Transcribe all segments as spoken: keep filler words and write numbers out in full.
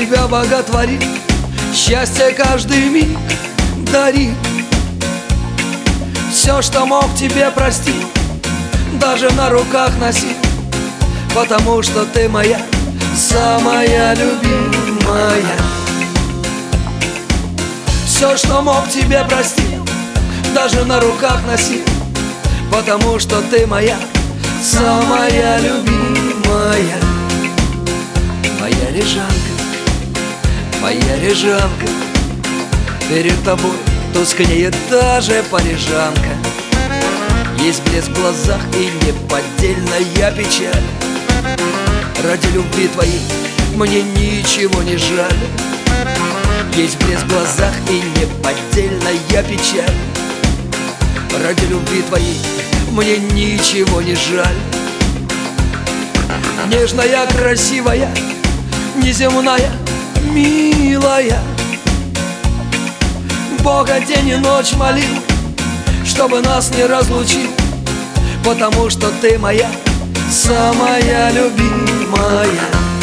тебя боготворит, счастье каждый миг дарит. Все, что мог, тебе простил, даже на руках носил, потому что ты моя самая любимая. Все, что мог, тебе простил, даже на руках носил, потому что ты моя самая любимая. Моя лежанка, моя лежанка, перед тобой тускнеет даже парижанка. Есть блеск в глазах и неподдельная печаль. Ради любви твоей мне ничего не жаль. Есть блеск в глазах и неподдельная печаль. Ради любви твоей мне ничего не жаль. Нежная, красивая, неземная, милая, Бога день и ночь молил, чтобы нас не разлучил, потому что ты моя самая любимая.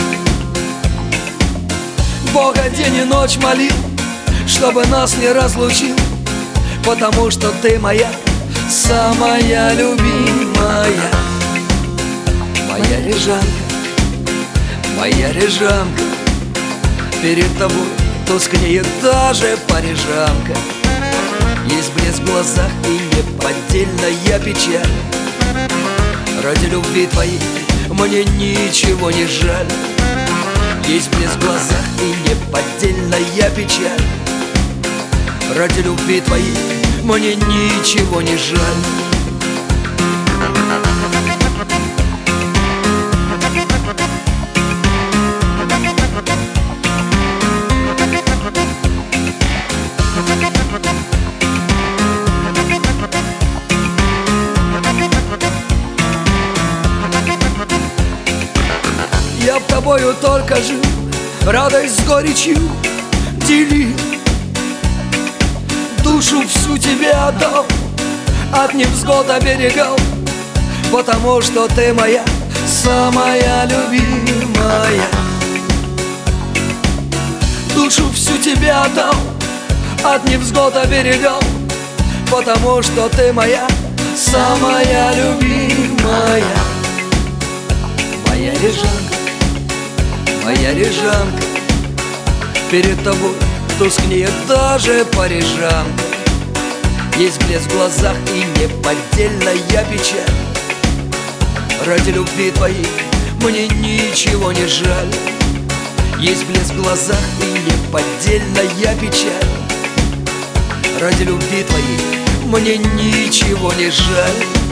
Бога день и ночь молил, чтобы нас не разлучил, потому что ты моя самая любимая. Моя лежанка, моя лежанка, перед тобой тускнеет даже парижанка. Есть блеск в глазах и неподдельная печаль. Ради любви твоей мне ничего не жаль. Есть блеск в глазах и неподдельная печаль. Ради любви твоей мне ничего не жаль. Я б тобою только жил, радость с горечью делил, душу всю тебе отдал, от невзгод оберегал, потому что ты моя самая любимая. Душу всю тебе отдал, от невзгод оберегал, потому что ты моя самая любимая. Моя лежанка, моя лежанка, перед тобой тускнеет даже парижанка. Есть блеск в глазах и неподдельная печаль. Ради любви твоей мне ничего не жаль. Есть блеск в глазах и неподдельная печаль. Ради любви твоей мне ничего не жаль.